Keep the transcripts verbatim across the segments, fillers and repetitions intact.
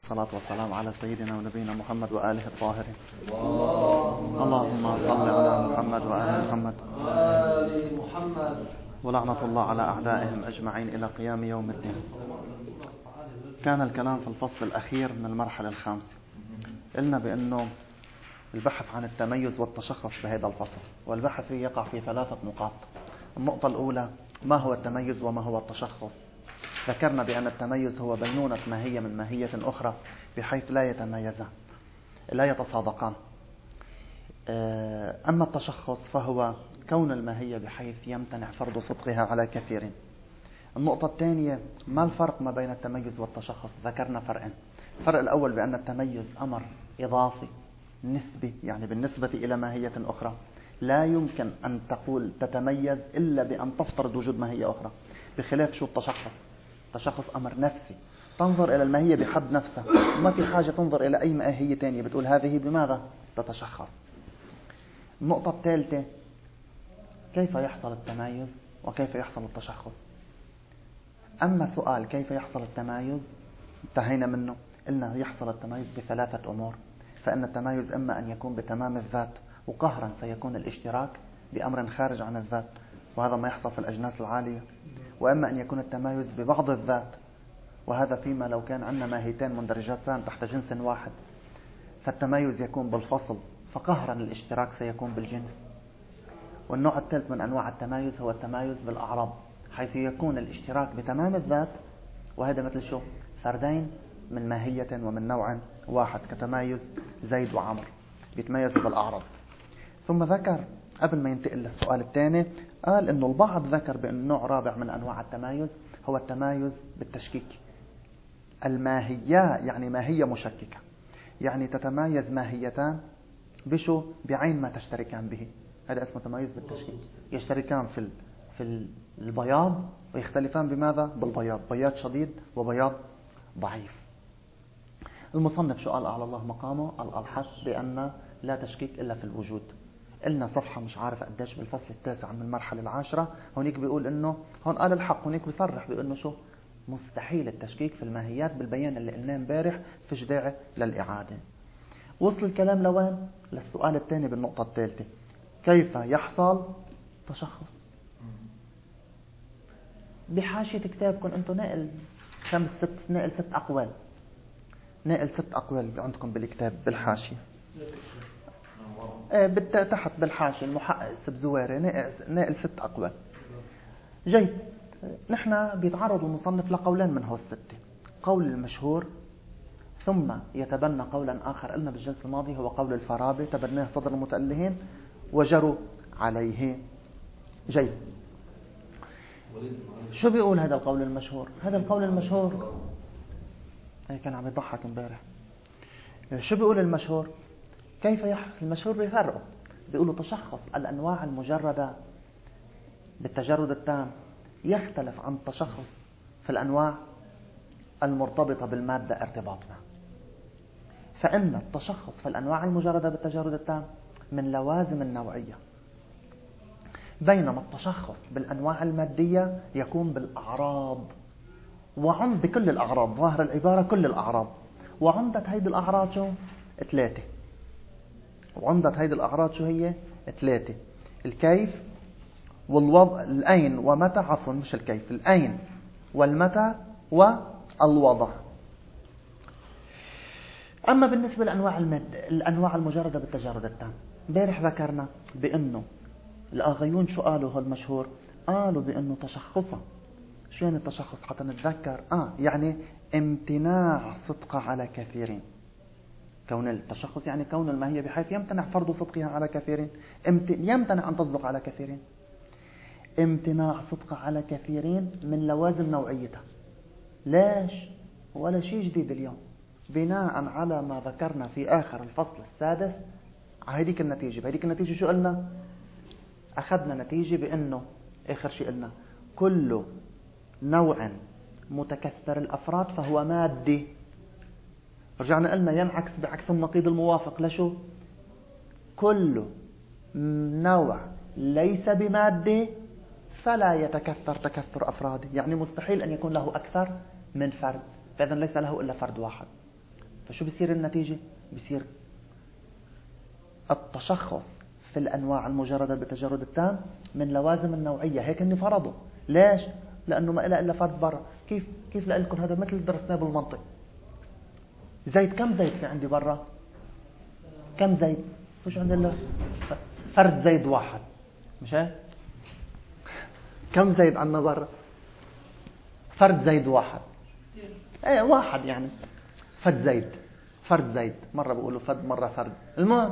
الصلاة والسلام على سيدنا ونبينا محمد وآله الطاهرين. اللهم صل على محمد وآل محمد وآل محمد، ولعنة الله على أعدائهم أجمعين إلى قيام يوم الدين. كان الكلام في الفصل الأخير من المرحلة الخامسة. قلنا بأنه البحث عن التميز والتشخص بهذا الفصل، والبحث فيه يقع في ثلاثة نقاط. النقطة الأولى: ما هو التميز وما هو التشخص؟ ذكرنا بأن التميز هو بينونة ماهية من ماهية أخرى بحيث لا يتميزان، لا يتصادقان. أما التشخص فهو كون الماهية بحيث يمتنع فرض صدقها على كثير. النقطة الثانية: ما الفرق ما بين التميز والتشخص؟ ذكرنا فرقين. الفرق الأول بأن التميز أمر إضافي نسبي، يعني بالنسبة إلى ماهية أخرى لا يمكن أن تقول تتميز إلا بأن تفترض وجود ماهية أخرى، بخلاف شو التشخص. التشخص أمر نفسي، تنظر إلى الماهية بحد نفسها، وما في حاجة تنظر إلى أي ماهية تانية بتقول هذه بماذا تتشخص. النقطة الثالثة: كيف يحصل التميز وكيف يحصل التشخص؟ أما سؤال كيف يحصل التميز انتهينا منه. قلنا يحصل التميز بثلاثة أمور. فإن التميز إما أن يكون بتمام الذات، وقهرا سيكون الاشتراك بأمر خارج عن الذات، وهذا ما يحصل في الأجناس العالية. وإما أن يكون التميز ببعض الذات، وهذا فيما لو كان عندنا ماهيتين مندرجتان تحت جنس واحد، فالتميز يكون بالفصل، فقهرا الاشتراك سيكون بالجنس. والنوع الثالث من أنواع التميز هو التميز بالأعراض، حيث يكون الاشتراك بتمام الذات، وهذا مثل شو؟ فردين من ماهية ومن نوع واحد، كتميز زيد وعمر بيتميزوا بالأعراض. ثم ذكر قبل ما ينتقل للسؤال الثاني، قال إنه البعض ذكر بأن نوع رابع من أنواع التميز هو التميز بالتشكيك. الماهية يعني ماهية مشككة، يعني تتمايز ماهيتان بشو؟ بعين ما تشتركان به، هذا اسمه تميز بالتشكيك. يشتركان في في البياض ويختلفان بماذا؟ بالبياض، بياض شديد وبياض ضعيف. المصنف شو قال أعلى الله مقامه؟ قال الحث بأن لا تشكيك إلا في الوجود. قلنا صفحة مش عارف قديش بالفصل التاسع من المرحلة العاشرة، هونيك بيقول إنه هون قال الحق، هونيك بيصرح بأنه شو؟ مستحيل التشكيك في الماهيات بالبيان اللي قلناه امبارح، فيش داعي للإعادة. وصل الكلام لوين؟ للسؤال الثاني بالنقطة الثالثة: كيف يحصل تشخص؟ بحاشية كتابكم أنتم نقل خمس ست نقل ست أقوال، نقل ست أقوال عندكم بالكتاب بالحاشية. ايه تحت بالحاشية المحقق السبزواري نقل ست أقوال. جيد. نحن بيتعرض المصنف لقولين من هو الستة: قول المشهور، ثم يتبنى قولا آخر قلنا بالجلسة الماضية هو قول الفارابي، تبناه صدر المتألهين وجروا عليه. جيد. شو بيقول هذا القول المشهور؟ هذا القول المشهور هي كان عم يضحك امبارح. شو بيقول المشهور؟ كيف يحصل المشهور؟ بيفرقوا، بيقولوا تشخص الأنواع المجردة بالتجرد التام يختلف عن تشخص في الأنواع المرتبطة بالمادة ارتباط ما. فإن التشخص في الأنواع المجردة بالتجرد التام من لوازم النوعية، بينما التشخص بالأنواع المادية يكون بالأعراض، وعند بكل الأعراض، ظاهر العبارة كل الأعراض. وعندت هيدي الأعراض شو؟ ثلاثة. وعندت هيدي الأعراض شو هي؟ ثلاثة: الكيف والوضع، الأين ومتى، عفوا مش الكيف، الأين والمتى والوضع. أما بالنسبة لأنواع المادة، الأنواع المجردة بالتجرد التام، بارح ذكرنا بأنه الآغيون شو قالوا هو المشهور؟ قالوا بأنه تشخصا، شو يعني التشخص حتى نتذكر؟ آه يعني امتناع صدق على كثيرين. كون التشخص يعني كون الماهية بحيث يمتنع فرض صدقها على كثيرين، يمتنع أن تصدق على كثيرين. امتناع صدق على كثيرين من لوازم نوعيتها. ليش؟ ولا شيء جديد اليوم، بناء على ما ذكرنا في آخر الفصل السادس. هذيك النتيجة بهذيك النتيجة شو قلنا؟ أخذنا نتيجة بأنه آخر شيء قلنا كل نوع متكثر الأفراد فهو مادي. رجعنا قلنا ينعكس بعكس النقيض الموافق لشو؟ كل نوع ليس بمادي فلا يتكثر تكثر أفراده، يعني مستحيل أن يكون له أكثر من فرد، فإذا ليس له إلا فرد واحد. فشو بيصير النتيجة؟ بيصير التشخص في الأنواع المجردة بالتجرد التام من لوازم النوعية. هيك اني فرضوا. ليش؟ لأنه ما إلا إلا فرد برا. كيف كيف لكم هذا مثل درسناه بالمنطق. زيد، كم زيد في عندي برا؟ كم زيد؟ مش عندي إلا فرد زيد واحد، مش هيك؟ كم زيد عندنا برا؟ فرد زيد واحد. ايه واحد يعني. فرد زيد، فرد زيد، مرة بقولوا فرد مرة فرد. المهم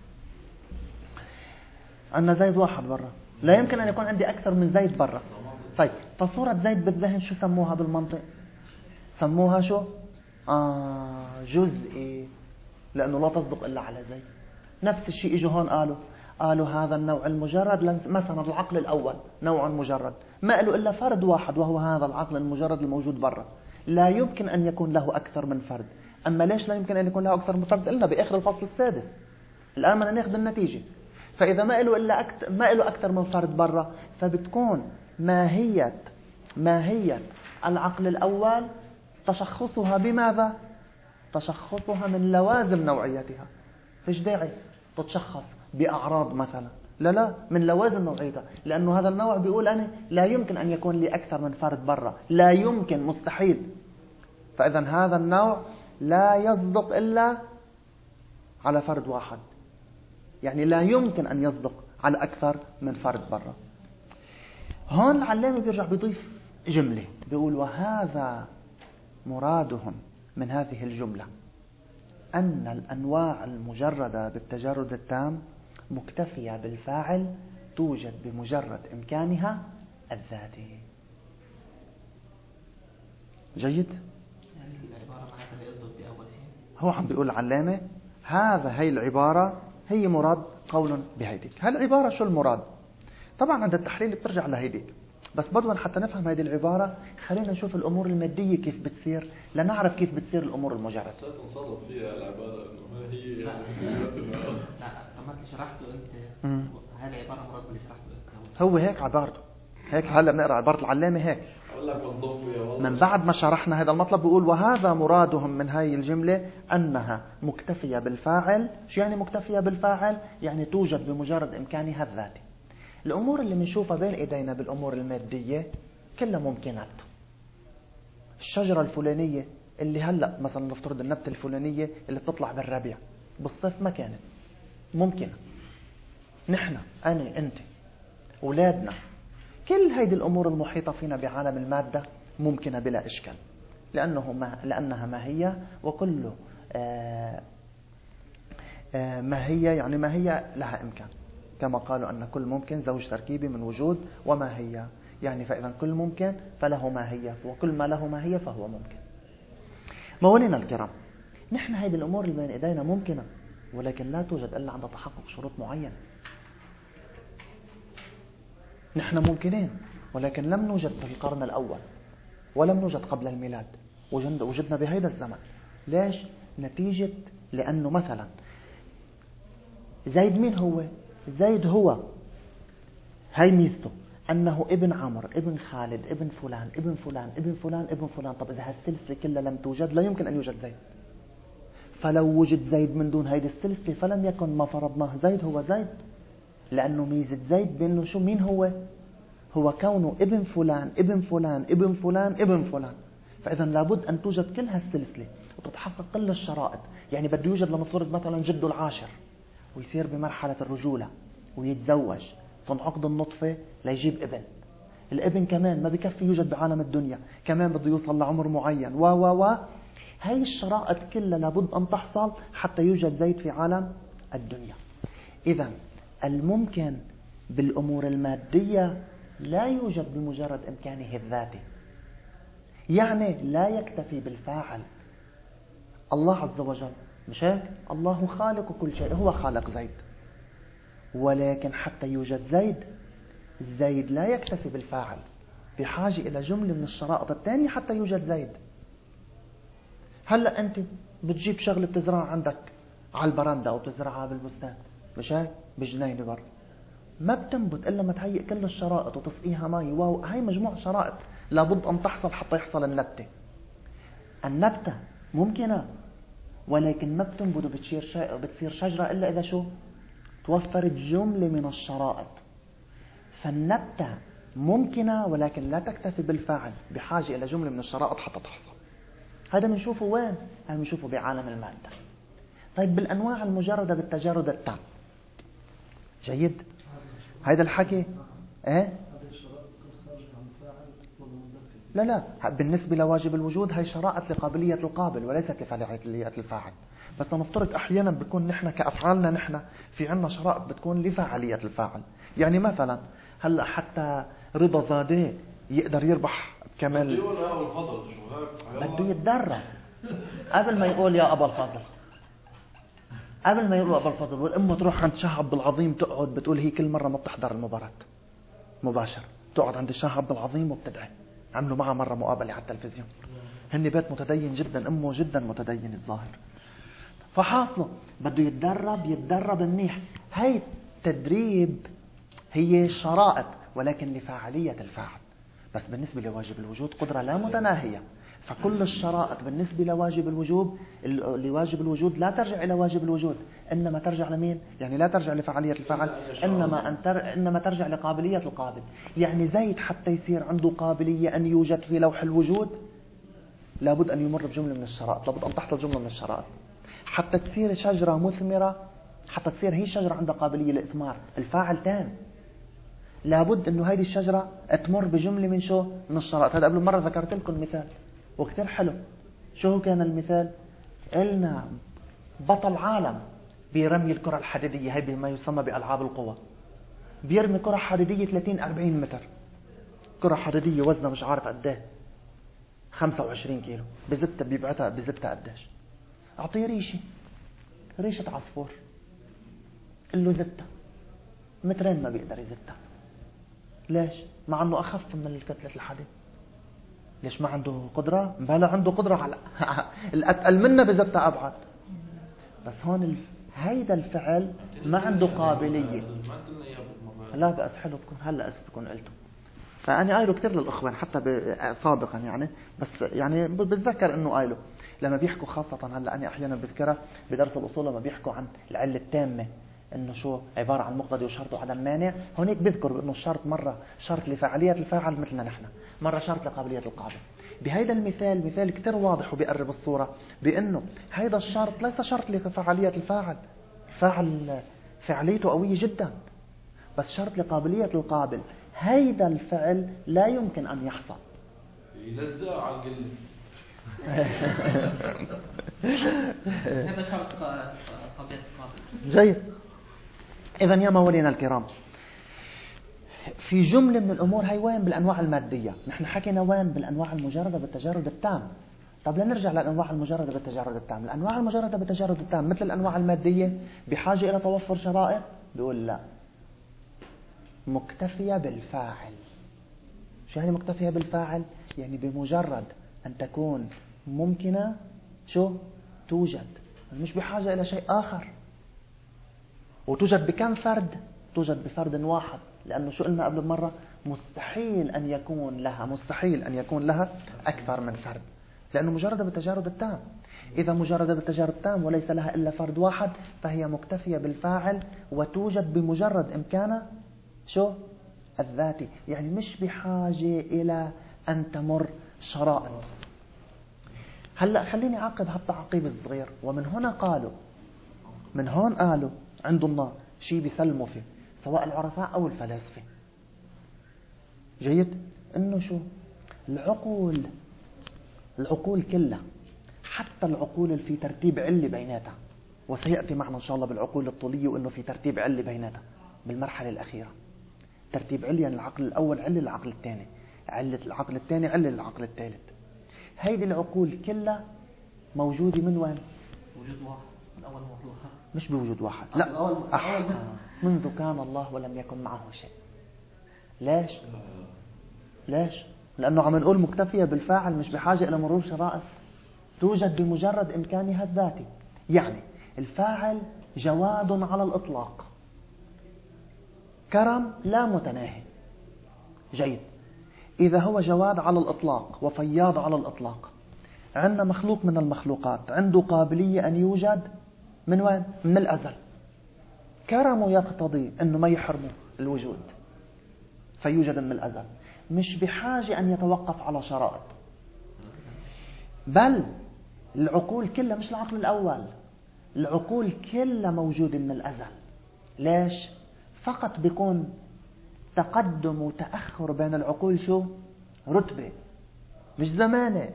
عندنا زيد واحد برا، لا يمكن أن يكون عندي أكثر من زيد برا. طيب فصورة زيد بالذهن شو سموها بالمنطق؟ سموها شو؟ آه جزئي، لأنه لا تصدق إلا على زيد. نفس الشيء إجوا هون قالوا قالوا هذا النوع المجرد، مثلا العقل الأول نوع مجرد ما له إلا فرد واحد وهو هذا العقل المجرد الموجود برا، لا يمكن أن يكون له أكثر من فرد. أما ليش لا يمكن أن يكون له أكثر من فرد؟ قلنا بآخر الفصل السادس. الآن بدنا ناخذ النتيجة. فإذا ما له إلا أكثر ما له أكثر من فرد برا، فبتكون ماهية ماهية العقل الأول تشخصها بماذا؟ تشخصها من لوازم نوعيتها. فيش داعي تتشخص بأعراض مثلا، لا لا، من لوازم نوعيتها، لأنه هذا النوع بيقول أنا لا يمكن أن يكون لي أكثر من فرد برا، لا يمكن، مستحيل. فإذا هذا النوع لا يصدق إلا على فرد واحد، يعني لا يمكن أن يصدق على أكثر من فرد برا. هون العلامة بيرجع بيضيف جملة بيقول وهذا مرادهم من هذه الجملة أن الأنواع المجردة بالتجرد التام مكتفية بالفاعل توجد بمجرد إمكانها الذاتي. جيد؟ يعني العبارة معناتها اللي قصده بدي أول شيء هو عم بيقول العلامة هذا هي العبارة هي مراد قول بهيديك. هالعبارة شو المراد؟ طبعا عند التحليل بترجع لهيديك، بس بدون حتى نفهم هذه العبارة خلينا نشوف الأمور المادية كيف بتصير لنعرف كيف بتصير الأمور المجردة. نصرف فيها العبارة إنه هي لا لا طب ما اللي شرحته أنت هاي العبارة مراد باللي شرحته أنت. هو هيك عبارته هيك. هلا بنقرأ عبارة العلامة هيك أقول لك مصدوم فيها من بعد ما شرحنا هذا المطلب. بيقول وهذا مرادهم من هاي الجملة أنها مكتفية بالفاعل. شو يعني مكتفية بالفاعل؟ يعني توجد بمجرد إمكانها الذاتي. الأمور اللي بنشوفها بين إيدينا بالأمور المادية كلها ممكنات. الشجرة الفلانية اللي هلأ مثلا نفترض النبتة الفلانية اللي بتطلع بالربيع بالصيف ما كانت ممكنة. نحن أنا أنت أولادنا كل هيدي الأمور المحيطة فينا بعالم المادة ممكنة بلا إشكال، لأنه ما لأنها ماهية، وكل آه آه ماهية يعني ماهية لها إمكان، كما قالوا أن كل ممكن زوج تركيبي من وجود وماهية. يعني فإذا كل ممكن فله ماهية، وكل ما له ماهية فهو ممكن. موالينا الكرام، نحن هذه الأمور اللي بين إيدينا ممكنة، ولكن لا توجد إلا عند تحقق شروط معينة. نحن ممكنين ولكن لم نوجد في القرن الأول ولم نوجد قبل الميلاد، وجدنا بهذا الزمن. ليش؟ نتيجة لأنه مثلا زيد مين هو؟ زيد هو هاي ميزته أنه ابن عمر ابن خالد ابن فلان ابن فلان ابن فلان ابن فلان. طب إذا هالسلسلة كلها لم توجد لا يمكن أن يوجد زيد. فلو وجد زيد من دون هيدي السلسلة فلم يكن ما فرضناه زيد هو زيد، لأنه ميزة زيد بأنه شو مين هو؟ هو كونه ابن فلان ابن فلان ابن فلان ابن فلان. فإذا لابد أن توجد كل هالسلسلة وتتحقق كل الشرائط. يعني بده يوجد لنفترض مثلا جده العاشر ويصير بمرحلة الرجولة ويتزوج، تنعقد النطفة ليجيب ابن. الابن كمان ما بكفي يوجد بعالم الدنيا، كمان بده يوصل لعمر معين و و و هاي الشرائط كلها لابد أن تحصل حتى يوجد زيد في عالم الدنيا. إذا الممكن بالأمور المادية لا يوجد بمجرد إمكانه الذاتي، يعني لا يكتفي بالفاعل. الله عز وجل مش هيك؟ الله خالق كل شيء، هو خالق زيد، ولكن حتى يوجد زيد زيد لا يكتفي بالفاعل، بحاجة إلى جملة من الشرائط الثانية حتى يوجد زيد. هلأ أنت بتجيب شغلة بتزرعها عندك على البرندة أو بتزرعها بالبستان مش هيك؟ بجنينة برا ما بتنبت إلا ما تهيئ كل الشرائط وتسقيها مي. واو، هاي مجموعة شرائط لابد أن تحصل حتى يحصل النبتة. النبتة ممكنة ولكن ما بتنبت وبتصير بتصير شجرة إلا إذا شو توفرت جملة من الشرائط. فالنبتة ممكنة ولكن لا تكتفي بالفاعل، بحاجة إلى جملة من الشرائط حتى تحصل. هذا بنشوفه وين؟ هذا بنشوفه بعالم المادة. طيب بالأنواع المجردة بالتجرد التام. جيد. هذا الحكي ايه؟ لا لا، بالنسبة لواجب الوجود هي شرائط لقابلية القابل وليست لفاعلية الفاعل. بس نفترض أحيانا بيكون نحن كأفعالنا نحن في عنا شرائط بتكون لفاعلية الفاعل. يعني مثلا هلا حتى رضا زادة يقدر يربح كمان بده يتدرب قبل ما يقول يا أبا الفضل، قبل ما يقول أبا الفضل. والأم تروح عند شاه عبد العظيم تقعد بتقول هي كل مرة ما بتحضر المباراة مباشر، تقعد عند الشاه عبد العظيم وبتدعي. عملوا معها مرة مقابلة على التلفزيون. هني بيت متدين جدا، أمه جدا متدين الظاهر. فحاصله بده يتدرب يتدرب منيح. هاي التدريب هي شرائط ولكن لفاعلية الفاعل. بس بالنسبة لواجب الوجود قدرة لا متناهية. فكل الشرائط بالنسبة لواجب الوجوب لواجب الوجود لا ترجع إلى واجب الوجود، إنما ترجع لمين؟ يعني لا ترجع لفعالية الفاعل، إنما أن تر... إنما ترجع لقابلية القابل. يعني زيد حتى يصير عنده قابلية أن يوجد في لوح الوجود لابد أن يمر بجملة من الشرائط، لابد أن تحصل جملة من الشرائط. حتى تصير شجرة مثمرة، حتى تصير هي شجرة عندها قابلية للإثمار، الفاعل تام، لابد أنه هذه الشجرة تمر بجملة من شو؟ من الشرائط. هذا قبل مرة ذكرت لكم مثال وكثير حلو. شو كان المثال؟ قلنا بطل عالم برمي الكرة الحديدية، هي بما يسمى بألعاب القوى، بيرمي كرة حديدية ثلاثين أربعين متر، كرة حديدية وزنها مش عارف قديه خمسة وعشرين كيلو، بزتها بيبعتها بزتها قديش؟ أعطيه ريشة ريشة عصفور، قل له زتها مترين ما بيقدر يزتها. ليش؟ مع أنه أخف من الكتلة الحديد. ليش ما عنده قدرة؟ بلا عنده قدرة على الأتقل منه بزتها أبعد. بس هون الف... هيدا الفعل ما عنده قابلية. لا بأس حلو تكون هلا أسف تكون قلته. فأنا قايله كتير للأخوان حتى ب... سابقا يعني، بس يعني بتذكر إنه قايله لما بيحكوا خاصة هلا أنا أحيانا بذكرها بدرس الأصول لما بيحكوا عن العلة التامة إنه شو عبارة عن مقتضي وشرط وعدم مانع. هونيك بذكر إنه الشرط مرة شرط لفاعلية الفاعل مثلنا نحن، مرة شرط لقابلية القابل. بهيدا المثال مثال كتير واضح وبيقرب الصورة بأنه هيدا الشرط ليس شرط لفاعلية الفاعل، فاعل فعليته قوية جدا، بس شرط لقابلية القابل. هيدا الفعل لا يمكن أن يحصل. يلزق على القلة. هذا شرط قابلية القابل. جيد. إذن يا موالينا الكرام، في جملة من الأمور هي وين بالأنواع المادية. نحن حكينا وين بالأنواع المجردة بالتجرد التام. طب لنرجع للأنواع المجردة بالتجرد التام. الأنواع المجردة بالتجرد التام مثل الأنواع المادية بحاجة إلى توفر شرائط؟ بيقول لا، مكتفية بالفاعل. شو يعني مكتفية بالفاعل؟ يعني بمجرد أن تكون ممكنة شو توجد، مش بحاجة إلى شيء آخر. وتوجد بكم فرد؟ توجد بفرد واحد، لأنه شو قلنا قبل مرة؟ مستحيل أن يكون لها مستحيل أن يكون لها أكثر من فرد، لأنه مجردة بالتجارد التام. إذا مجردة بالتجارد التام وليس لها إلا فرد واحد فهي مكتفية بالفاعل وتوجد بمجرد إمكانها شو الذاتي، يعني مش بحاجة إلى أن تمر شرائط. هلأ خليني أعقب هالتعقيب الصغير. ومن هنا قالوا من هون قالوا عند الله شيء بيسلموا فيه سواء العرفاء أو الفلاسفة. جيد. إنه شو العقول العقول كلها، حتى العقول اللي في ترتيب علي بيناتها، وسيأتي معنا إن شاء الله بالعقول الطولية وإنه في ترتيب علي بيناتها بالمرحلة الأخيرة. ترتيب علي يعني العقل الأول علي للعقل الثاني، علة العقل الثاني علي للعقل الثالث. هيدي العقول كلها موجودة من وين؟ وجود واحد من أول مطلقها. مش بوجود واحد، لا أح... منذ كان الله ولم يكن معه شيء. ليش؟ ليش؟ لأنه عم نقول مكتفية بالفاعل مش بحاجة إلى مرور شرائط، توجد بمجرد إمكانها الذاتي. يعني الفاعل جواد على الإطلاق، كرم لا متناهي. جيد. إذا هو جواد على الإطلاق وفياض على الإطلاق، عندنا مخلوق من المخلوقات عنده قابلية أن يوجد من وين؟ من الأزل. كرمه يقتضي أنه ما يحرمه الوجود فيوجد من الأزل، مش بحاجة أن يتوقف على شرائط. بل العقول كلها، مش العقل الأول، العقول كلها موجودة من الأزل. ليش؟ فقط بيكون تقدم وتأخر بين العقول شو؟ رتبة، مش زمانة.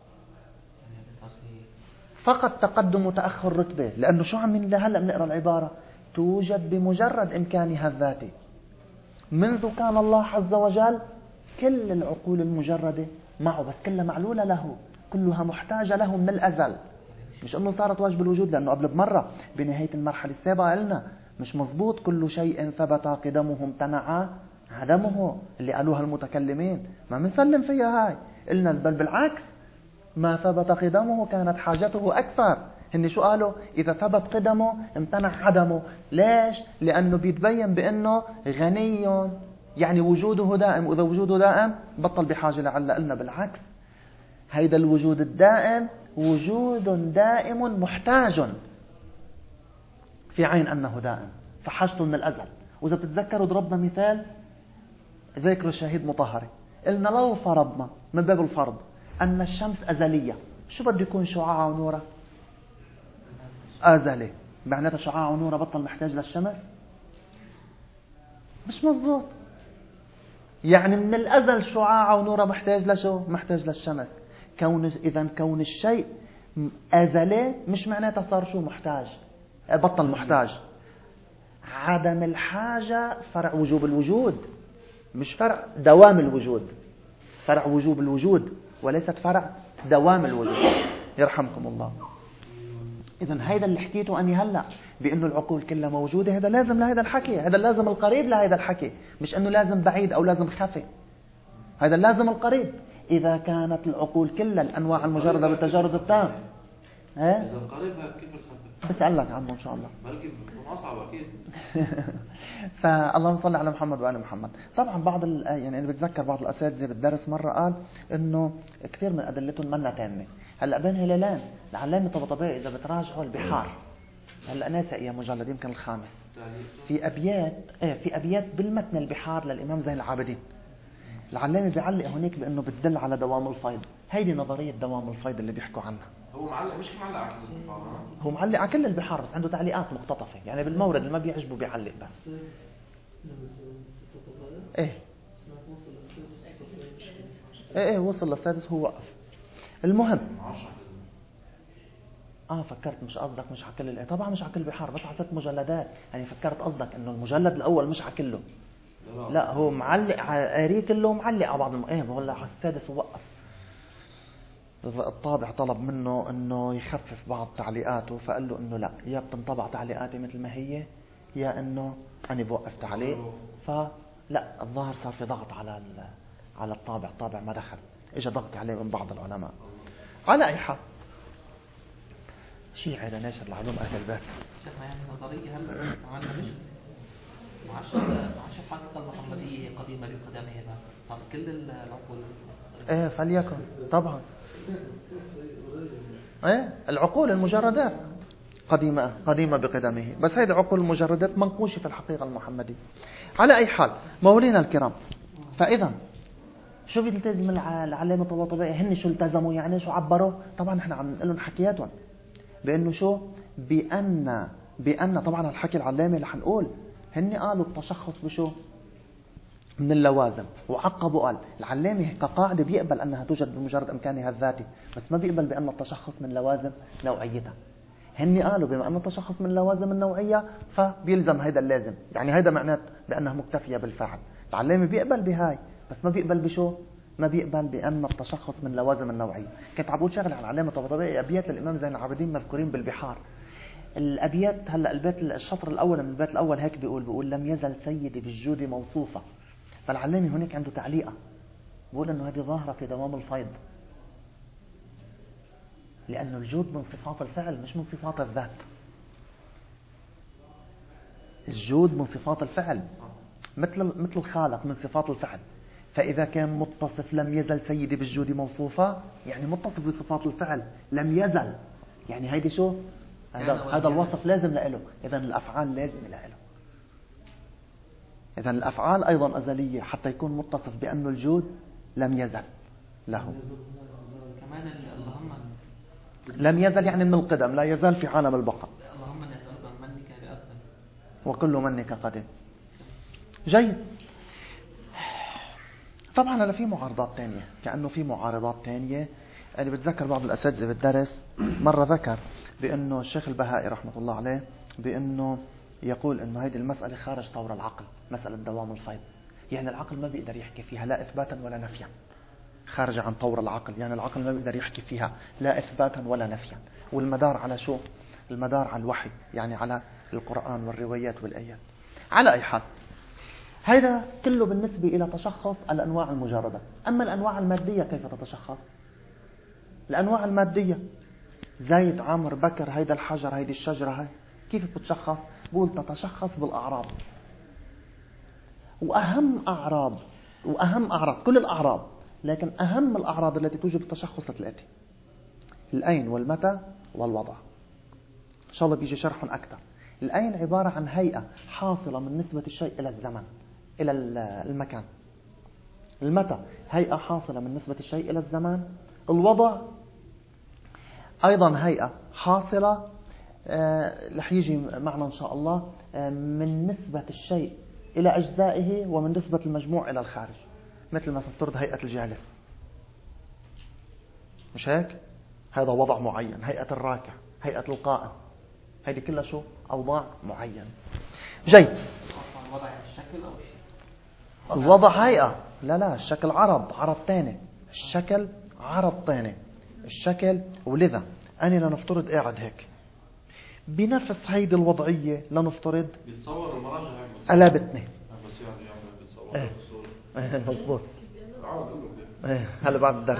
فقط تقدم وتأخر رتبة. لأنه شو عم هلأ بنقرأ العبارة توجد بمجرد إمكانها الذاتي. منذ كان الله عز وجل كل العقول المجردة معه، بس كلها معلولة له، كلها محتاجة له من الأزل. مش أنه صارت واجب الوجود، لأنه قبل بمرة بنهاية المرحلة السابقة قلنا مش مزبوط كل شيء ثبت قدمه امتنع عدمه، اللي قالوها المتكلمين ما منسلم فيها هاي. قلنا بل بالعكس، ما ثبت قدمه كانت حاجته أكثر. هن شو قالوا؟ إذا ثبت قدمه امتنع عدمه. ليش؟ لأنه بيتبين بأنه غني، يعني وجوده دائم، وإذا وجوده دائم بطل بحاجة لعل. قلنا بالعكس، هيدا الوجود الدائم وجود دائم محتاج في عين أنه دائم، فحاجته من الأزل. وإذا بتتذكروا ضربنا مثال ذكر الشهيد مطهري. قلنا لو فرضنا من باب الفرض أن الشمس أزلية، شو بده يكون شعاعها ونورها؟ أزلي. معناتها شعاعها ونورها بطل محتاج للشمس؟ مش مزبوط. يعني من الأزل شعاعها ونورها محتاج لشو؟ محتاج للشمس. كون إذن كون الشيء أزلي مش معناتها صار شو؟ محتاج، بطل محتاج. عدم الحاجة فرع وجوب الوجود، مش فرع دوام الوجود. فرع وجوب الوجود وليست فرع دوام الوجود. يرحمكم الله. إذن هيدا اللي حكيته أني هلأ بأنه العقول كلها موجودة، هذا لازم لهذا الحكي، هذا لازم القريب لهذا الحكي، مش أنه لازم بعيد أو لازم خفي. هذا لازم القريب. إذا كانت العقول كلها الأنواع المجردة بالتجرد التام، إذا القريبها كيف الخفي؟ بسألك عنه إن شاء الله. بلكي بكون أصعب أكيد. فاللهم صل على محمد وآل محمد. طبعا بعض يعني أنا بتذكر بعض الأساتذة بالدرس مرة قال إنه كثير من أدلتهم منا تامة. هلا بين هلالين العلامة طباطبائي إذا بتراجعوا البحار، هلا ناسي يا مجلد يمكن الخامس، في أبيات إيه في أبيات بالمتن البحار للإمام زين العابدين، العلامة بيعلق هناك بأنه بتدل على دوام الفيض. هيدي نظرية دوام الفيض اللي بيحكوا عنها. هو معلق مش معلق على كل البحار، هو معلق على كل البحار بس عنده تعليقات مقتطفة، يعني بالمورد اللي ما بيعجبه بيعلق بس. ايه ايه ايه وصل للسادس هو وقف. المهم اه فكرت مش قصدك مش على كل الايه، طبعا مش على كل البحار بس على ست مجلدات، يعني فكرت قصدك انه المجلد الاول مش على كله. لا هو معلق قاري كله معلق على بعض الم... ايه بقول على السادس ووقف. الطابع طلب منه انه يخفف بعض تعليقاته، فقال له انه لا، يا بتنطبع تعليقاتي مثل ما هي يا انه انا بوقف تعليق. فلا الظاهر صار في ضغط على على الطابع، الطابع ما دخل، اجى ضغط عليه من بعض العلماء. على اي حال شيء هذا ناشر لعلوم اهل البيت. شيخنا يعني نظريه هلا عملنا مش معش معش الحقيقه المحمديه قديمه بقدمها بقى طب كل العقول ايه فليكن طبعا ايه العقول المجردات قديمة قديمة بقدمه، بس هذه عقول المجردات منقوشة في الحقيقة المحمدية. على أي حال مولينا الكرام، فإذا شو بيلتزم العلامة الطباطبائي؟ هن شو التزموا يعني شو عبروا؟ طبعا احنا عم نقول لهم حكياتهم بأنه شو بأن بأن طبعا الحكي العلامة اللي حنقول هن قالوا التشخص بشو من اللوازم، وعقبوا قال العلامة كقاعدة بيقبل أنها توجد بمجرد إمكانها الذاتي، بس ما بيقبل بأن التشخص من لوازم نوعيتها. هن قالوا بما أن التشخص من لوازم النوعية فبيلزم هذا اللازم، يعني هذا معناه بأنها مكتفية بالفعل. العلامة بيقبل بهاي بس ما بيقبل بشو؟ ما بيقبل بأن التشخص من لوازم النوعية. كنت عم بقول شغله على العلامة الطباطبائي، أبيات للإمام زين العابدين مذكورين بالبحار. الأبيات هلا البيت الشطر الأول من البيت الأول هيك بيقول بيقول لم يزل سيدي بالجود موصوفة. فالعلامة هناك عنده تعليقة بيقول إنه هذه ظاهرة في دوام الفيض، لأنه الجود من صفات الفعل مش من صفات الذات. الجود من صفات الفعل مثل مثل الخالق من صفات الفعل. فإذا كان متصف لم يزل سيدي بالجود موصوفا، يعني متصف بصفات الفعل لم يزل، يعني هيدي شو هذا, هذا الوصف لازم له. إذن الأفعال لازم له. إذن الأفعال أيضا أزلية حتى يكون متصف بأنه الجود لم يزل له. كمان اللهم لم يزل يعني من القدم، لا يزال في عالم البقاء. اللهم نسألك من منك بأقدم وكل منك قدم. جيد. طبعا أنا في معارضات تانية، كأنه في معارضات تانية. أنا بتذكر بعض الأساتذة بالدرس مرة ذكر بأنه الشيخ البهائي رحمة الله عليه بأنه يقول أنه هذه المسألة خارج طور العقل، مسألة دوام الفيض، يعني العقل ما بيقدر يحكي فيها لا إثباتا ولا نفيا. خارج عن طور العقل، يعني العقل ما بيقدر يحكي فيها لا إثباتا ولا نفيا. والمدار على شو؟ المدار على الوحي، يعني على القرآن والروايات والآيات. على أي حال، هذا كله بالنسبة إلى تشخص الأنواع المجردة. أما الأنواع المادية كيف تتشخص؟ الأنواع المادية زيد عمر بكر، هيدا الحجر، هيدي الشجرة، هاي كيف بتشخص؟ بقول تتشخص بالأعراض. وأهم أعراض وأهم أعراض كل الأعراض، لكن أهم الأعراض التي توجب التشخص التي الأين والمتى والوضع. إن شاء الله بيجي شرح أكثر. الأين عبارة عن هيئة حاصلة من نسبة الشيء إلى الزمن، إلى المكان. المتى هيئة حاصلة من نسبة الشيء إلى الزمان. الوضع أيضا هيئة حاصلة آه رح يجي معنا إن شاء الله آه من نسبة الشيء إلى أجزائه ومن نسبة المجموع إلى الخارج. مثل ما تفترض هيئة الجالس، مش هيك؟ هذا وضع معين. هيئة الراكع، هيئة القائم، هذه كلها شو؟ أوضاع معينة. جيد. الوضع الشكل أو شيء؟ الوضع هيئة. لا لا الشكل عرض عرض تاني. الشكل عرض تاني. الشكل. ولذا أنا لنفترض قاعد هيك بنفس هيدي الوضعية، لنفترض بيتصور المراجع قلبتني. بس يعني يعني بيتصور ايه الصورة. ايه مظبوط. عاود اقول لك ايه هلا بعد الدرس.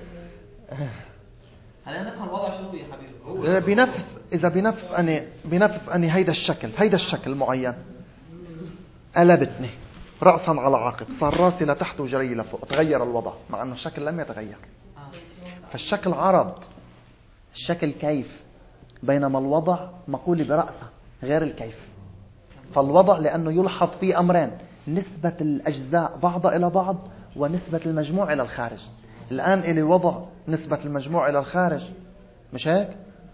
هلا نفهم الوضع شو يا حبيبي؟ بنفس إذا بنفس أني بنفس أني هيدا الشكل هيدا الشكل معين قلبتني رأسا على عقب، صار راسي لتحت وجري لفوق، تغير الوضع مع أنه الشكل لم يتغير. فالشكل عرض، الشكل كيف، بينما الوضع مقولة برأسه غير الكيف. فالوضع لأنه يلحظ فيه أمرين: نسبة الأجزاء بعضها إلى بعض ونسبة المجموع إلى الخارج. الآن إلي وضع نسبة المجموع إلى الخارج، مش هيك؟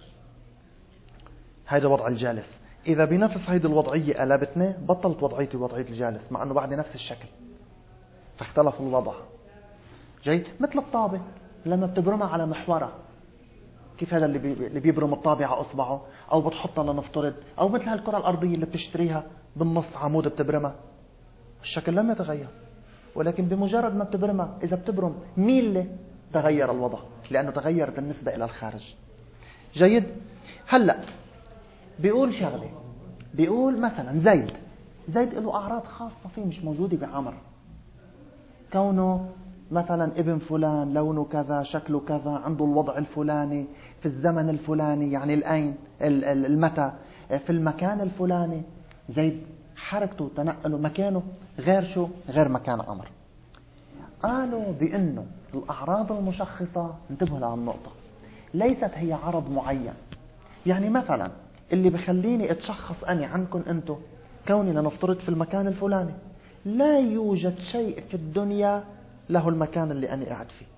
هذا وضع الجالس. إذا بنفس هيدي الوضعية قلبتني، بطلت وضعيتي وضعية الجالس مع أنه بعد نفس الشكل، فاختلف الوضع. جيد. مثل الطابة لما بتبرمها على محورها، كيف هذا اللي, بي... اللي بيبرم الطابة على أصبعه أو بتحطها لنفترض، أو مثل هالكرة الأرضية اللي بتشتريها بالنص عمود بتبرمها، الشكل لم يتغير، ولكن بمجرد ما بتبرمها إذا بتبرم ميلة تغير الوضع لأنه تغيرت النسبة إلى الخارج. جيد. هلأ بيقول شغلة، بيقول مثلا زيد زيد له أعراض خاصة فيه مش موجودة بعمر، كونه مثلا ابن فلان، لونه كذا، شكله كذا، عنده الوضع الفلاني في الزمن الفلاني، يعني الأين المتى في المكان الفلاني. زيد حركته تنقله مكانه غير شو؟ غير مكان عمر. قالوا بأنه الأعراض المشخصة، انتبهوا لها النقطة، ليست هي عرض معين. يعني مثلا اللي بخليني اتشخص أني عنكم أنتم كوني لنفترض في المكان الفلاني، لا يوجد شيء في الدنيا له المكان اللي أنا قاعد فيه.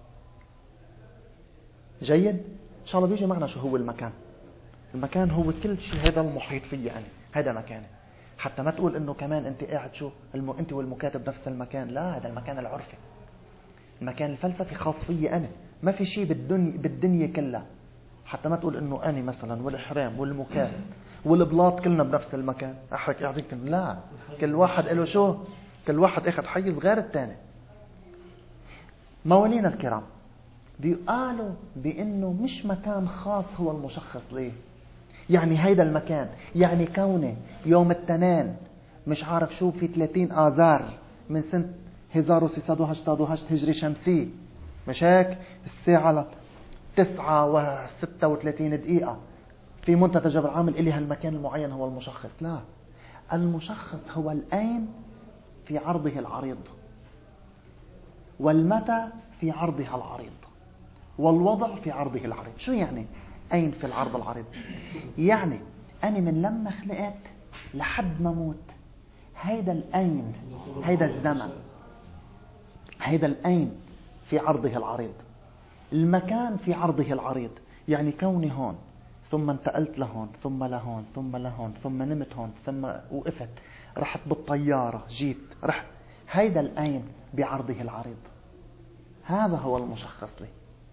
جيد. إن شاء الله بيجي معنا شو هو المكان. المكان هو كل شيء هذا المحيط فيه، أنا هذا مكاني. حتى ما تقول إنه كمان أنت قاعد شو الم... أنت والمكاتب نفس المكان، لا، هذا المكان العرفي، المكان الفلسفي خاص فيه أنا، ما في شيء بالدنيا بالدنيا كلها. حتى ما تقول إنه أنا مثلا والحرام والمكاتب والبلاط كلنا بنفس المكان، أحرك قاعدين كلنا، لا، كل واحد له شو، كل واحد أخذ حيز غير الثاني. موالينا الكرام بيقالوا بأنه مش مكان خاص هو المشخص ليه. يعني هيدا المكان، يعني كونه يوم التنين مش عارف شو في ثلاثين آذار من سنة ألف وستمائة وواحد وعشرين هجري شمسي، مش هيك؟ الساعة تسعة وستة وثلاثين دقيقة في منتدى جبل عامل إلي هالمكان المعين هو المشخص. لا، المشخص هو الأين في عرضه العريض. والمتى في عرضها العريض، والوضع في عرضه العريض. شو يعني أين في العرض العريض؟ يعني أنا من لما خلقت لحد ما موت، هيدا الأين، هيدا الزمن، هيدا الأين في عرضه العريض، المكان في عرضه العريض. يعني كوني هون ثم انتقلت لهون ثم لهون ثم لهون ثم نمت هون ثم وقفت، رحت بالطيارة جيت رحت، هيدا الأين بعرضه العريض. هذا هو المشخص لي.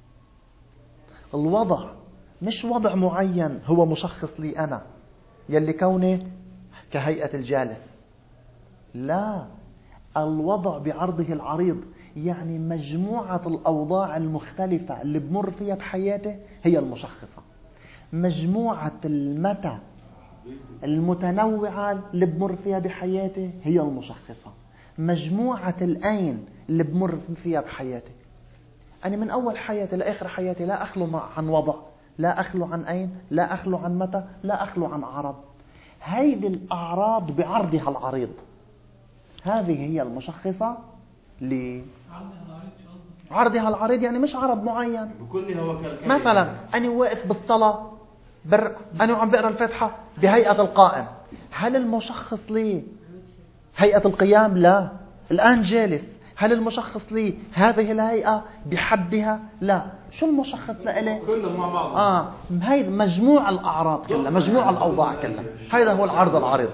الوضع مش وضع معين هو مشخص لي أنا يلي كوني كهيئة الجالس، لا، الوضع بعرضه العريض يعني مجموعة الأوضاع المختلفة اللي بمر فيها بحياته هي المشخصة. مجموعة المتى المتنوعة اللي بمر فيها بحياته هي المشخصة. مجموعة الأين اللي بمر فيها بحياته. أنا من أول حياتي لآخر حياتي لا أخلو عن وضع، لا أخلو عن أين، لا أخلو عن متى، لا أخلو عن أعراض. هيدي الأعراض بعرضها العريض، هذه هي المشخصة ل عرضها العريض. يعني مش عرض معين بكل هو كالكلمة. مثلا أنا واقف بالصلاة بر... أنا عم بقرأ الفاتحة بهيئة القائم، هل المشخص لي هيئة القيام؟ لا، الآن جالس. هل المشخص لي هذه الهيئة بحدها؟ لا. شو المشخص لإلي؟ كلهم مع بعض. آه هيدا مجموع الأعراض كلها، مجموع الأوضاع كلها. هذا هو العرض العريض.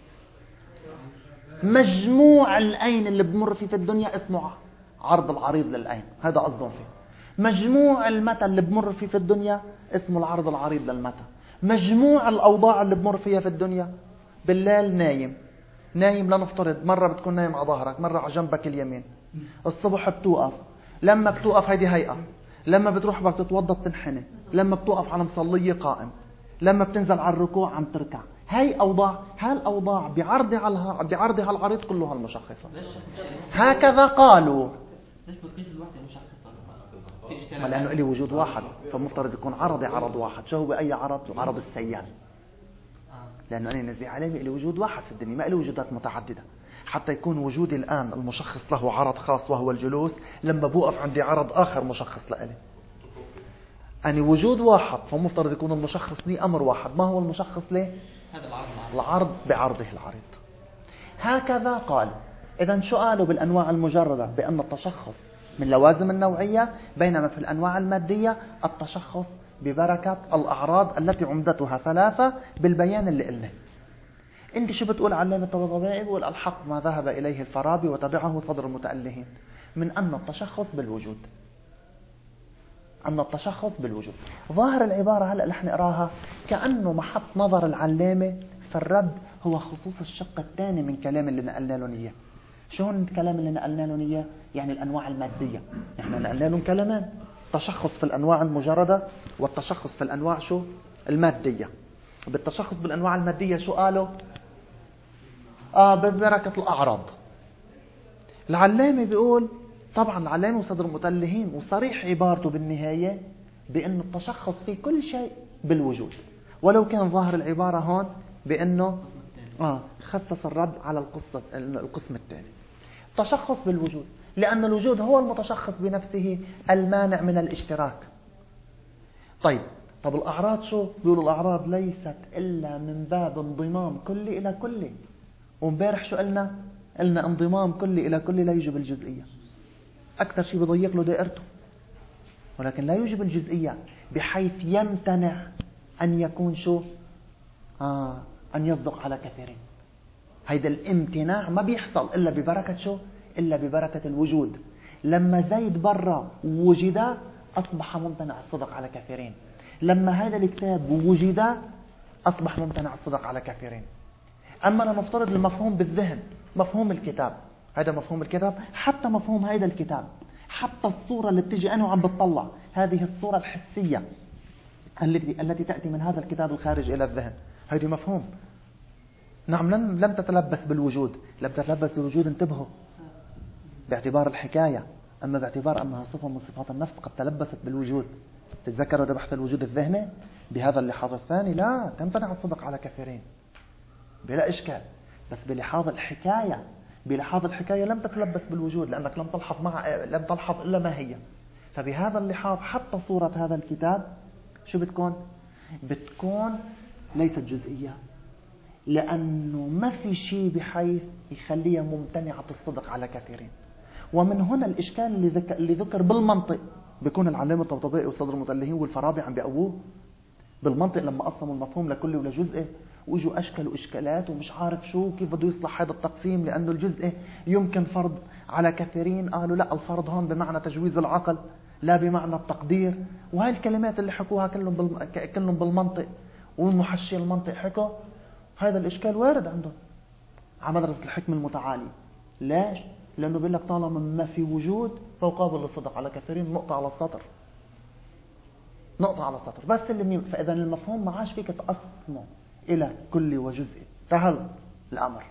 مجموع الأين اللي بمر فيه في الدنيا اسمه عرض العريض للأين، هذا قصدهم فيه. مجموع المتى اللي بمر فيه في الدنيا اسمه العرض العريض للمتى. مجموع الأوضاع اللي بمر فيها في الدنيا، بالليل نايم نايم لنفترض، مرة بتكون نايم على ظهرك، مرة على جنبك اليمين. الصبح بتوقف، لما بتوقف هيدي هيئة، لما بتروح بدك تتوضى بتنحني، لما بتوقف على مصلية قائم، لما بتنزل على الركوع عم تركع. هاي أوضاع، هالأوضاع بعرضها بعرضها العريض كلها المشخصة. هكذا قالوا. ليش بتكونش الوحدة مشخصة؟ في إشكال. ما لأنه إلي وجود واحد، فمفترض يكون عرضي عرض واحد. شو هو أي عرض؟ عرض السيال. لأنه أنا نزيه عليه إلي وجود واحد في الدنيا، ما إلي وجودات متعددة. حتى يكون وجودي الآن المشخص له عرض خاص وهو الجلوس، لما بوقف عندي عرض آخر مشخص لإلي. أنا وجود واحد، فمفترض يكون المشخص لي أمر واحد. ما هو المشخص لي؟ هذا العرض العرض بعرضه العريض. هكذا قال. إذن شو قالوا بالأنواع المجردة؟ بأن التشخص من لوازم النوعية، بينما في الأنواع المادية التشخص ببركة الأعراض التي عمدتها ثلاثة بالبيان اللي قلنا. انت شو بتقول علامة الطبطبائي؟ بقول الحق ما ذهب إليه الفارابي وتبعه صدر المتألهين من أن التشخص بالوجود، أن التشخص بالوجود. ظاهر العبارة هلأ رح نقراها كأنه محط نظر العلامة في الرد هو خصوص الشق الثاني من كلام اللي نقلنا لهم إياه. شو هون الكلام اللي نقلنا لهم إياه؟ يعني الأنواع المادية. نحن نقلنا لهم كلامان، تشخص في الأنواع المجردة والتشخص في الأنواع شو المادية. بالتشخص بالأنواع المادية شو قالوا؟ آه ببركة الأعراض. العلامة بيقول طبعا العلامة وصدر المتألهين وصريح عبارته بالنهاية بأنه التشخص في كل شيء بالوجود، ولو كان ظاهر العبارة هون بأنه آه خصص الرد على القصة القسم الثاني. تشخص بالوجود لأن الوجود هو المتشخص بنفسه المانع من الاشتراك. طيب طب الأعراض شو؟ بيقولوا الأعراض ليست إلا من باب انضمام كلي إلى كلي. ومبارح شو قلنا؟ قلنا انضمام كلي إلى كلي لا يوجب الجزئية، أكثر شيء بضيق له دائرته، ولكن لا يوجب الجزئية بحيث يمتنع أن يكون شو؟ آه أن يصدق على كثيرين. هيدا الامتناع ما بيحصل إلا ببركة شو؟ إلا ببركة الوجود. لما زيد برا وجد أصبح ممتنع الصدق على كثيرين. لما هذا الكتاب وجد أصبح ممتنع الصدق على كثيرين. أما لنفترض المفهوم بالذهن، مفهوم الكتاب، هذا مفهوم الكتاب، حتى مفهوم هذا الكتاب، حتى الصورة اللي بتجي أنا وعم بتطلع، هذه الصورة الحسية التي التي تأتي من هذا الكتاب الخارج إلى الذهن، هذه مفهوم. نعم لم لم تتلبس بالوجود، لم تتلبس بالوجود، انتبهوا، باعتبار الحكاية. أما باعتبار أنها صفة من صفات النفس قد تلبست بالوجود. تتذكروا ده بحث الوجود الذهني بهذا اللحاظ الثاني، لا تمتنع الصدق على كثيرين بلا إشكال، بس بلحاظ الحكاية بلحاظ الحكاية لم تتلبس بالوجود لأنك لم تلحظ مع لم تلحظ إلا ما هي. فبهذا اللحاظ حتى صورة هذا الكتاب شو بتكون؟ بتكون ليست جزئية، لأنه ما في شيء بحيث يخليها ممتنعة الصدق على كثيرين. ومن هنا الإشكال اللي ذكر, اللي ذكر بالمنطق. بيكون العلامة الطبطبائي وصدر المتلهين والفارابي عم بيقووه بالمنطق لما قسموا المفهوم لكل ولجزء، واجوا أشكلوا إشكالات ومش عارف شو كيف بده يصلح هذا التقسيم، لأنه الجزء يمكن فرض على كثيرين. قالوا لا، الفرض هون بمعنى تجويز العقل لا بمعنى التقدير. وهي الكلمات اللي حكوها كلهم بالم... كلهم بالمنطق، والمحشي المنطق حكوا. هذا الإشكال وارد عندهم على مدرسة الحكم المتعالي. ليش؟ لأنه بيقول لك طالما ما في وجود فيقابل الصدق على كثيرين، نقطة على السطر، نقطة على السطر بس اللي منيم. فإذا المفهوم ما عاش فيك تقسمه إلى كل وجزء. تهل الأمر.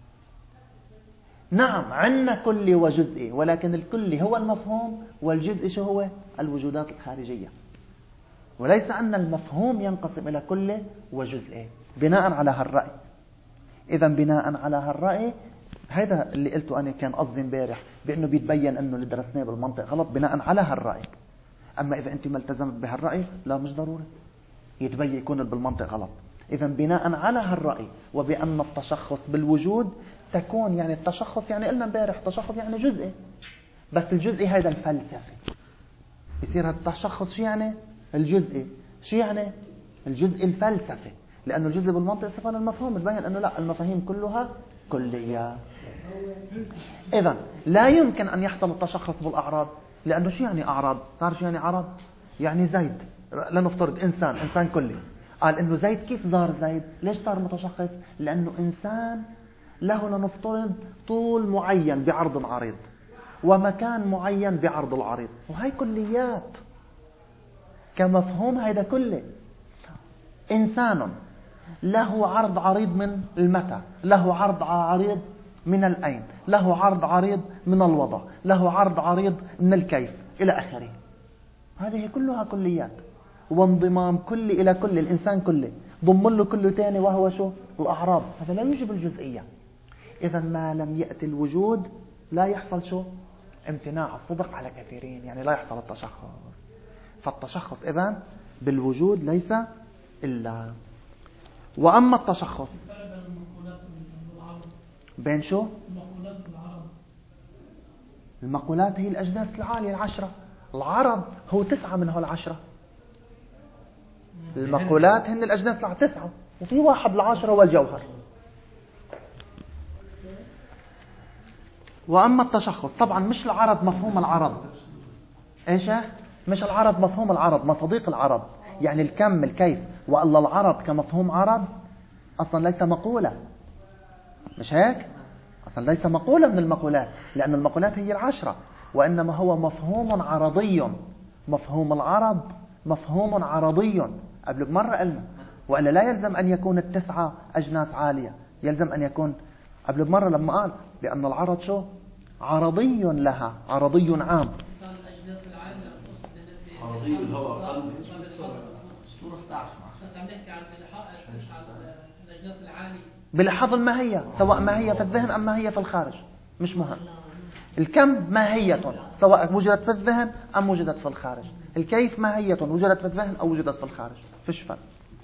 نعم عندنا كل وجزء، ولكن الكل هو المفهوم والجزء شو هو؟ الوجودات الخارجية. وليس أن المفهوم ينقسم إلى كل وجزء بناء على هالرأي. إذا بناء على هالرأي، هذا اللي قلته أنا كان قصدي امبارح بأنه بيتبين أنه اللي درسناه بالمنطق غلط بناء على هالرأي. أما إذا أنت ما التزمت بهالرأي لا، مش ضروري يتبين يكون بالمنطق غلط. إذا بناء على هالرأي وبأن التشخص بالوجود تكون، يعني التشخص يعني قلنا امبارح تشخص يعني جزئي، بس الجزئي هذا الفلسفي. بصير التشخص شو يعني؟ الجزئي. شو يعني؟ الجزء الفلسفي، لأنه الجزء بالمنطق صفة المفهوم تبين أنه لا، المفاهيم كلها كلية. إذا لا يمكن أن يحصل التشخص بالأعراض، لأنه شو يعني أعراض؟ تعرف شو يعني أعراض؟ يعني زيد، لنفترض إنسان إنسان كلي، قال إنه زيد كيف صار زيد؟ ليش صار متشخص؟ لأنه إنسان له لنفترض طول معين بعرض عريض ومكان معين بعرض العريض، وهي كليات كمفهوم. هيدا كله إنسان له عرض عريض من المتى، له عرض عريض من الأين، له عرض عريض من الوضع، له عرض عريض من الكيف إلى آخره. هذه كلها كليات وانضمام كلي إلى كل الإنسان كله، ضم له كله تاني وهو شو؟ الأعراض. هذا لا يوجب الجزئية. إذا ما لم يأتي الوجود لا يحصل شو؟ امتناع الصدق على كثيرين، يعني لا يحصل التشخص. فالتشخص إذن بالوجود ليس إلا. وأما التشخص بين شو؟ المقولات هي الأجناس العالية العشرة، العرض هو تسعة من هول العشرة. المقولات هن الأجناس العالية تسعة، وفي واحد العشرة والجوهر. وأما التشخص طبعا مش العرض مفهوم العرض. إيش؟ مش العرض مفهوم العرض، ما صديق العرض، يعني الكم الكيف. وألا العرض كمفهوم عرض أصلا ليس مقولة، مش هيك؟ أصلا ليس مقولة من المقولات، لأن المقولات هي العشرة، وإنما هو مفهوم عرضي. مفهوم العرض مفهوم عرضي. قبل بمرة قلنا وإلا لا يلزم أن يكون التسعة أجناس عالية، يلزم أن يكون قبل بمرة لما قال بأن العرض شو؟ عرضي لها، عرضي عام. عرضي الهواء قلبي بس عم نحكي عن الأجناس العالية بلحظ الماهية، سواء ماهية في الذهن أم ماهية في الخارج مش مهم. الكم ماهية سواء وجدت في الذهن أم وجدت في الخارج. الكيف ماهية وجدت في الذهن أو وجدت في الخارج، فيش فرق.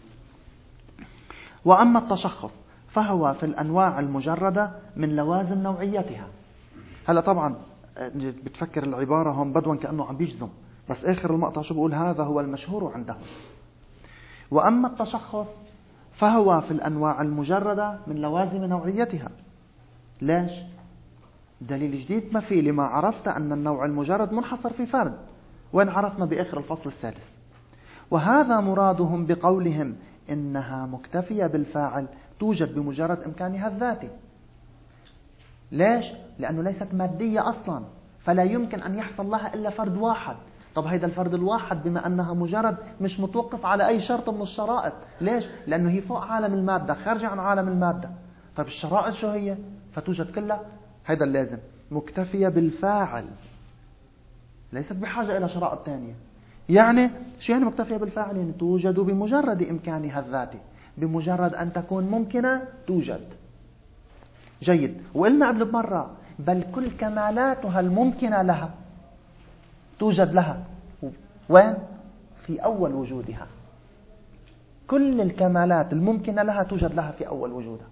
وأما التشخص فهو في الأنواع المجردة من لوازم نوعيتها. هلا طبعا بتفكر العبارة هم بدوا كأنه عم بيجزم، بس آخر المقطع شو بقول؟ هذا هو المشهور عندهم. وأما التشخص فهو في الأنواع المجردة من لوازم نوعيتها. ليش؟ دليل جديد ما في لما عرفت أن النوع المجرد منحصر في فرد، وين عرفنا بآخر الفصل السادس. وهذا مرادهم بقولهم إنها مكتفية بالفاعل توجد بمجرد إمكانها الذاتي. ليش؟ لأنه ليست مادية أصلا، فلا يمكن أن يحصل لها إلا فرد واحد. طب هيدا الفرد الواحد بما أنها مجرد مش متوقف على أي شرط من الشرائط. ليش؟ لأنه هي فوق عالم المادة، خارجة عن عالم المادة. طب الشرائط شو هي؟ فتوجد كلها. هيدا اللازم مكتفية بالفاعل، ليست بحاجة إلى شرائط تانية. يعني شو يعني مكتفية بالفاعل؟ يعني توجد بمجرد إمكانها الذاتي، بمجرد أن تكون ممكنة توجد. جيد. وقلنا قبل بمرة بل كل كمالاتها الممكنة لها توجد لها وين؟ في أول وجودها. كل الكمالات الممكنة لها توجد لها في أول وجودها.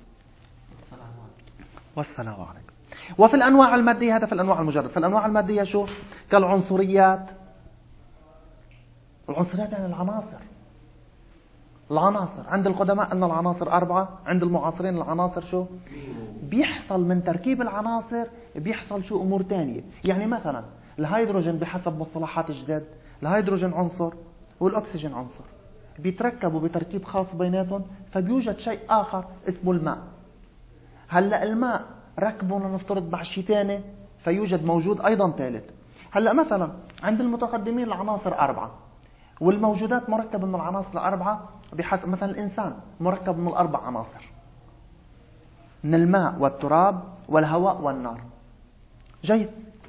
والسلام عليكم. وفي الأنواع المادية، هذا في الأنواع المجردة. في الأنواع المادية شو؟ كالعنصريات. العنصريات يعني العناصر. العناصر عند القدماء أن العناصر أربعة، عند المعاصرين العناصر شو؟ بيحصل من تركيب العناصر بيحصل شو أمور تانية. يعني مثلا الهيدروجين بحسب مصطلحات جداد، الهيدروجين عنصر والأكسجين عنصر، بيتركبوا بتركيب خاص بيناتهم، فبيوجد شيء آخر اسمه الماء. هلأ الماء ركبوا لنفترض مع شيء ثاني فيوجد موجود أيضا ثالث. هلأ مثلا عند المتقدمين العناصر أربعة، والموجودات مركبة من العناصر الأربعة بحسب مثلا الإنسان مركب من الأربع عناصر، من الماء والتراب والهواء والنار. جيد.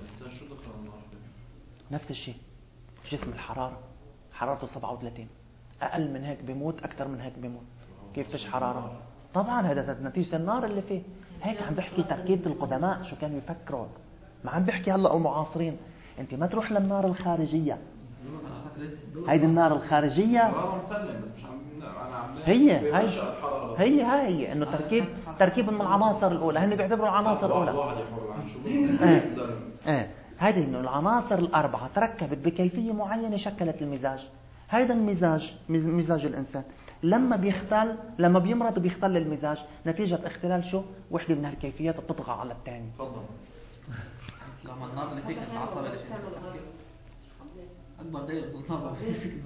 نفس الشيء جسم الحرارة، حرارته سبعة وثلاثين، أقل من هيك بيموت، أكثر من هيك بيموت. كيف فيش حرارة؟ طبعا هذا نتيجة النار اللي فيه. هيك عم بحكي تركيبة القدماء شو كانوا يفكروا، ما عم بحكي هلأ المعاصرين. انت ما تروح للنار الخارجية، هيدي النار الخارجية هي هي هي هي انه تركيب تركيب من العناصر الاولى، هن بيعتبروا العناصر الاولى. ايه ايه هذه انه العناصر الاربعه تركبت بكيفيه معينه شكلت المزاج. هذا المزاج مزاج الانسان لما بيختل، لما بيمرض بيختل المزاج نتيجه اختلال شو؟ وحده من هالكيفيات بتطغى على الثاني. تفضل. لما النار اللي فيك العصب اللي فيك اكبر دايره النار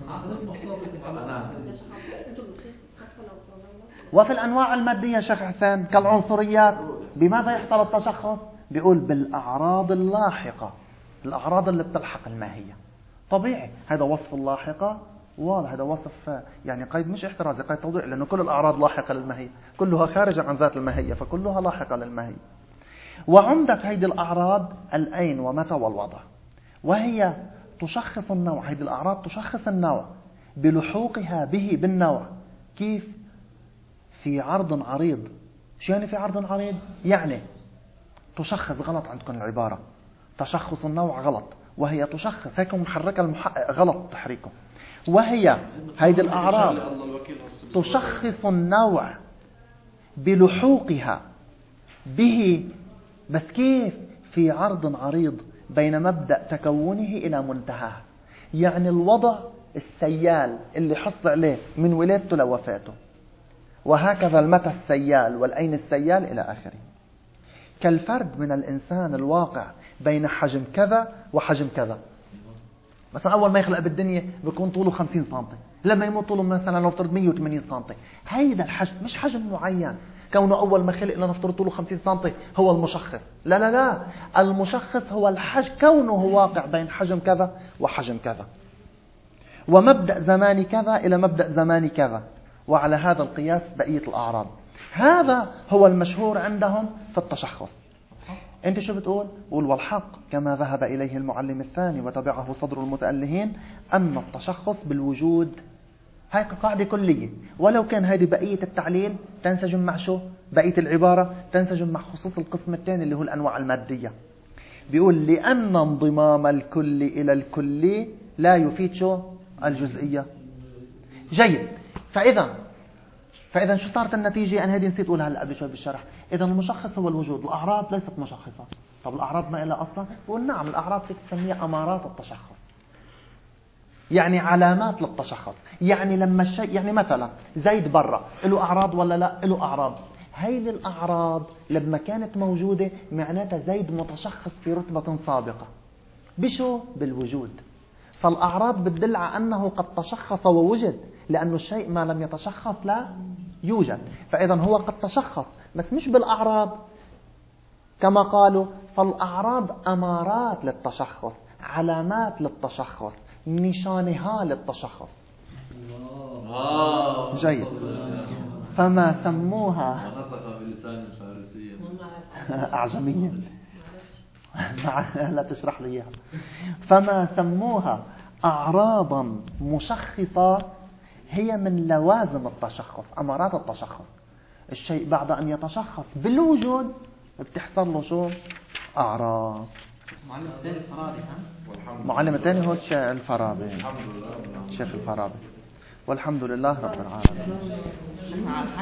وفي الانواع الماديه شيخ حسين كالعنصريات بماذا يحصل التشخص؟ بيقول بالاعراض اللاحقه، الاعراض اللي بتلحق الماهيه. طبيعي هذا وصف اللاحقه واضح، هذا وصف يعني قيد مش احترازي، قيد توضيح، لانه كل الاعراض لاحقه للماهيه، كلها خارجه عن ذات الماهيه، فكلها لاحقه للماهيه. وعمدة هذه الأعراض الأين ومتى والوضع، وهي تشخص النوع. هذه الأعراض تشخص النوع بلحوقها به بالنوع. كيف؟ في عرض عريض. شو يعني في عرض عريض؟ يعني تشخص، غلط عندكم العبارة، تشخص النوع غلط، وهي تشخص، هيك محركة المحقق غلط تحريكه. وهي هذه الأعراض تشخص النوع بلحوقها به، بس كيف؟ في عرض عريض بين مبدأ تكونه إلى منتهاه. يعني الوضع السيال اللي حصل عليه من ولادته لوفاته، وهكذا المتى السيال والأين السيال إلى آخره. كالفرد من الإنسان الواقع بين حجم كذا وحجم كذا. مثلا أول ما يخلق بالدنيا بيكون طوله خمسين سنتي، لما يموت طوله مثلا لو افترض مية وثمانين سنتي. هيدا الحجم مش حجم معين كونه أول ما خلق لنفترض طوله خمسين سنتي هو المشخص. لا لا لا، المشخص هو الحجم، كونه واقع بين حجم كذا وحجم كذا، ومبدأ زمان كذا إلى مبدأ زمان كذا، وعلى هذا القياس بقية الأعراض. هذا هو المشهور عندهم في التشخص. أنت شو بتقول؟ قول والحق كما ذهب إليه المعلم الثاني وتبعه صدر المتألهين أن التشخص بالوجود. هاي قاعدة كلية، ولو كان هذه بقية التعليل تنسجم مع شو؟ بقية العبارة تنسجم مع خصوص القسم الثاني اللي هو الأنواع المادية. بيقول لأن انضمام الكل إلى الكلي لا يفيد شو؟ الجزئية. جيد. فإذا فإذا شو صارت النتيجة؟ أنا هذه نسيت أقولها هلا قبل شوي بالشرح. إذا المشخص هو الوجود، الأعراض ليست مشخصة. طب الأعراض ما إلها أصلا؟ بقول نعم، الأعراض فيك تسميها أمارات التشخص، يعني علامات للتشخص. يعني لما الشيء، يعني مثلا زيد برا له أعراض ولا لا؟ له أعراض. هيدي الأعراض لما كانت موجودة معناتها زيد متشخص في رتبة سابقة بشو؟ بالوجود. فالأعراض بتدل على أنه قد تشخص ووجد، لأنه الشيء ما لم يتشخص لا يوجد. فإذا هو قد تشخص بس مش بالأعراض كما قالوا. فالأعراض أمارات للتشخص، علامات للتشخص، نشانها للتشخص. جيد. فما سموها أعجمية لا تشرح لي إياها. فما سموها أعراضا مشخصة هي من لوازم التشخص، أمارات التشخص. الشيء بعد أن يتشخص بالوجود بتحصل له شو؟ أعراض. معلم الثاني الفارابي ها؟ معلم الثاني هو الشيخ الفارابي، الشيخ الفارابي. والحمد لله رب العالمين.